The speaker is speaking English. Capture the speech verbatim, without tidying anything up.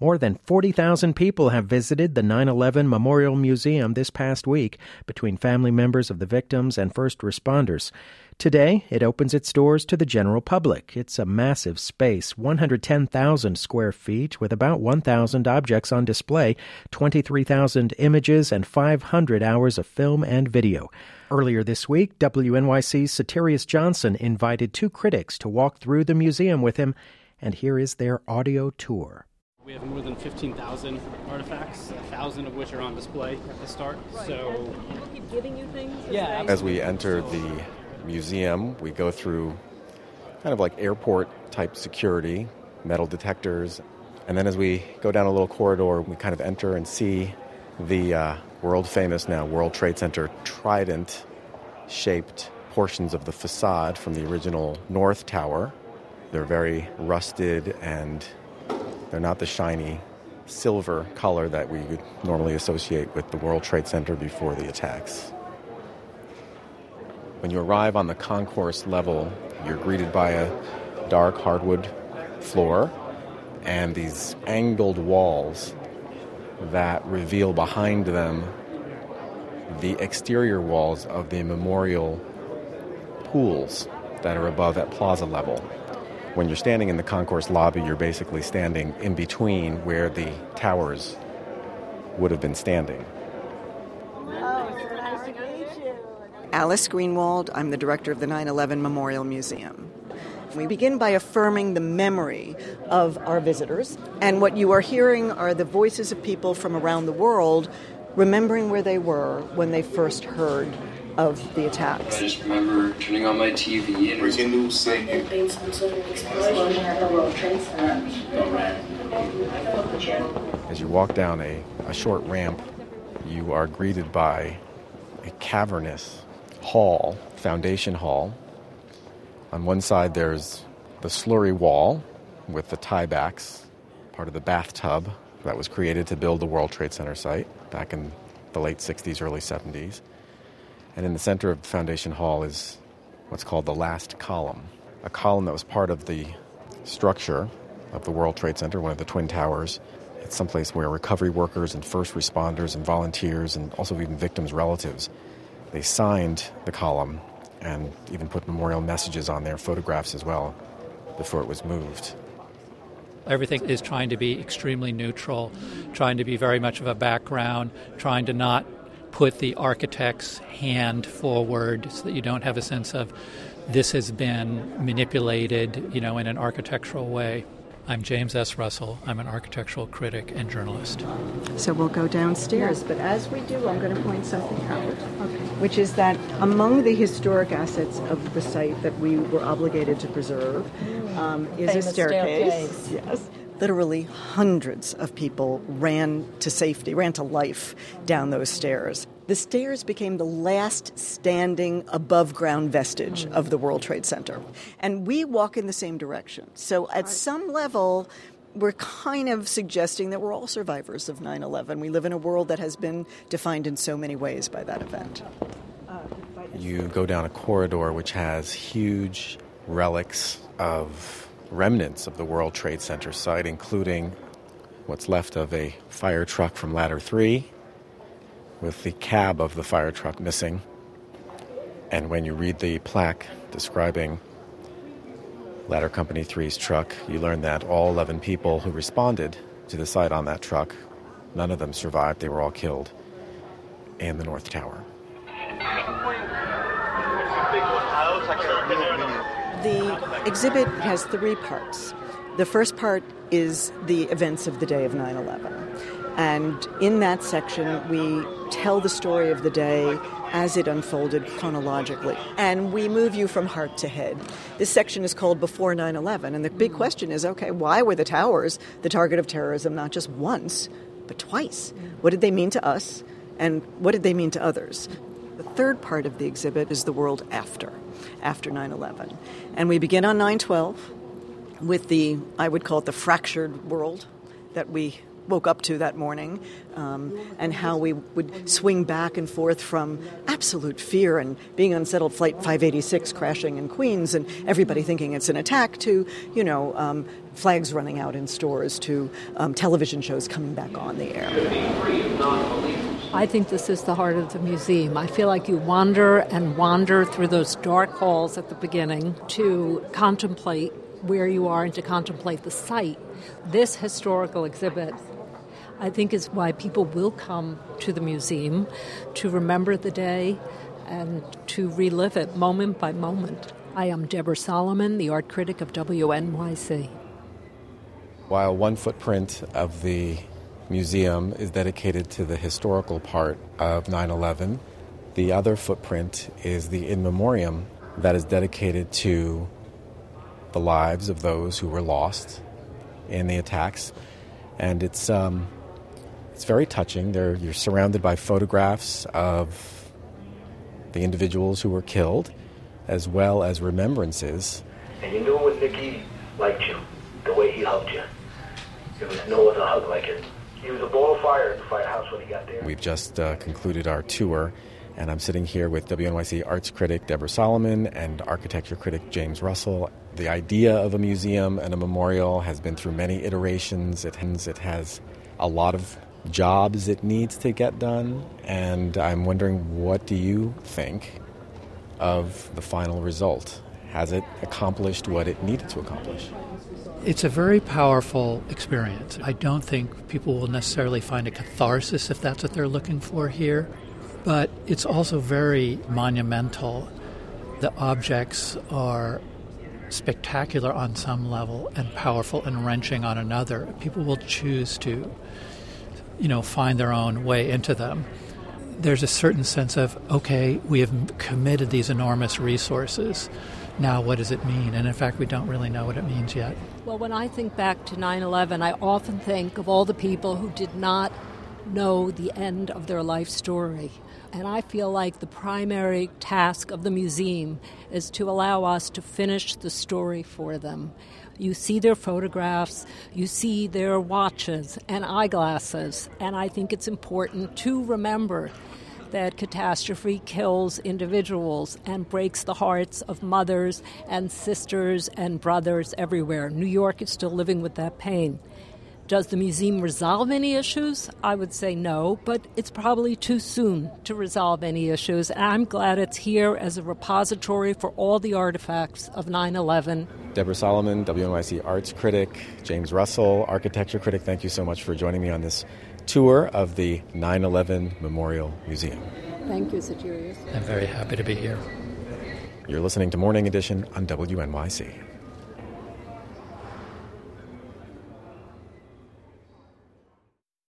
More than forty thousand people have visited the nine eleven Memorial Museum this past week, between family members of the victims and first responders. Today, it opens its doors to the general public. It's a massive space, one hundred ten thousand square feet, with about one thousand objects on display, twenty-three thousand images, and five hundred hours of film and video. Earlier this week, W N Y C's Satirius Johnson invited two critics to walk through the museum with him, and here is their audio tour. We have more than fifteen thousand artifacts, one thousand of which are on display at the start. So, people keep giving you things? Yeah. As we enter the museum, we go through kind of like airport-type security, metal detectors, and then as we go down a little corridor, we kind of enter and see the uh, world-famous now World Trade Center trident-shaped portions of the facade from the original North Tower. They're very rusted, and they're not the shiny silver color that we would normally associate with the World Trade Center before the attacks. When you arrive on the concourse level, you're greeted by a dark hardwood floor and these angled walls that reveal behind them the exterior walls of the memorial pools that are above at plaza level. When you're standing in the concourse lobby, you're basically standing in between where the towers would have been standing. Oh, it's so nice to meet you. Alice Greenwald. I'm the director of the nine eleven Memorial Museum. We begin by affirming the memory of our visitors, and what you are hearing are the voices of people from around the world remembering where they were when they first heard of the attacks. I just remember turning on my T V and breaking news saying There's been some sort of explosion at the World Trade Center. As you walk down a, a short ramp, you are greeted by a cavernous hall, foundation hall. On one side there's the slurry wall with the tiebacks, part of the bathtub that was created to build the World Trade Center site back in the late sixties, early seventies. And in the center of the foundation hall is what's called the last column, a column that was part of the structure of the World Trade Center, one of the Twin Towers. It's someplace where recovery workers and first responders and volunteers and also even victims' relatives, they signed the column and even put memorial messages on there, photographs as well, before it was moved. Everything is trying to be extremely neutral, trying to be very much of a background, trying to not put the architect's hand forward so that you don't have a sense of this has been manipulated, you know, in an architectural way. I'm James S. Russell. I'm an architectural critic and journalist. So we'll go downstairs, but as we do, I'm going to point something out, okay, which is that among the historic assets of the site that we were obligated to preserve um, is Famous a staircase. staircase. Yes. Literally hundreds of people ran to safety, ran to life down those stairs. The stairs became the last standing above-ground vestige of the World Trade Center. And we walk in the same direction. So at some level, we're kind of suggesting that we're all survivors of nine eleven. We live in a world that has been defined in so many ways by that event. You go down a corridor which has huge relics of remnants of the World Trade Center site, including what's left of a fire truck from Ladder three, with the cab of the fire truck missing. And when you read the plaque describing Ladder Company three's truck, you learn that all eleven people who responded to the site on that truck, none of them survived. They were all killed in the North Tower. The exhibit has three parts. The first part is the events of the day of nine eleven. And in that section, we tell the story of the day as it unfolded chronologically. And we move you from heart to head. This section is called Before nine eleven. And the big question is, okay, why were the towers the target of terrorism not just once, but twice? What did they mean to us? And what did they mean to others? The third part of the exhibit is the world after, after nine eleven. And we begin on nine twelve with the, I would call it the fractured world that we woke up to that morning, um, and how we would swing back and forth from absolute fear and being on unsettled Flight five eighty-six crashing in Queens and everybody thinking it's an attack to, you know, um, flags running out in stores to um, television shows coming back on the air. I think this is the heart of the museum. I feel like you wander and wander through those dark halls at the beginning to contemplate where you are and to contemplate the site. This historical exhibit, I think, is why people will come to the museum to remember the day and to relive it moment by moment. I am Deborah Solomon, the art critic of W N Y C. While one footprint of the museum is dedicated to the historical part of nine eleven, the other footprint is the in memoriam that is dedicated to the lives of those who were lost in the attacks. And it's um, it's very touching. There, you're surrounded by photographs of the individuals who were killed, as well as remembrances. And you knew when Nicky liked you, the way he hugged you. There was no other hug like it. He was a ball of fire in the firehouse when he got there. We've just uh, concluded our tour, and I'm sitting here with W N Y C arts critic Deborah Solomon and architecture critic James Russell. The idea of a museum and a memorial has been through many iterations. It has, it has a lot of jobs it needs to get done, and I'm wondering, what do you think of the final result? Has it accomplished what it needed to accomplish? It's a very powerful experience. I don't think people will necessarily find a catharsis if that's what they're looking for here, but it's also very monumental. The objects are spectacular on some level and powerful and wrenching on another. People will choose to, you know, find their own way into them. There's a certain sense of, okay, we have committed these enormous resources. Now what does it mean? And in fact, we don't really know what it means yet. Well, when I think back to nine eleven, I often think of all the people who did not know the end of their life story. And I feel like the primary task of the museum is to allow us to finish the story for them. You see their photographs, you see their watches and eyeglasses, and I think it's important to remember that catastrophe kills individuals and breaks the hearts of mothers and sisters and brothers everywhere. New York is still living with that pain. Does the museum resolve any issues? I would say no, but it's probably too soon to resolve any issues. And I'm glad it's here as a repository for all the artifacts of nine eleven. Deborah Solomon, W N Y C arts critic, James Russell, architecture critic, thank you so much for joining me on this tour of the nine eleven Memorial Museum. Thank you, Satirius. I'm very happy to be here. You're listening to Morning Edition on W N Y C.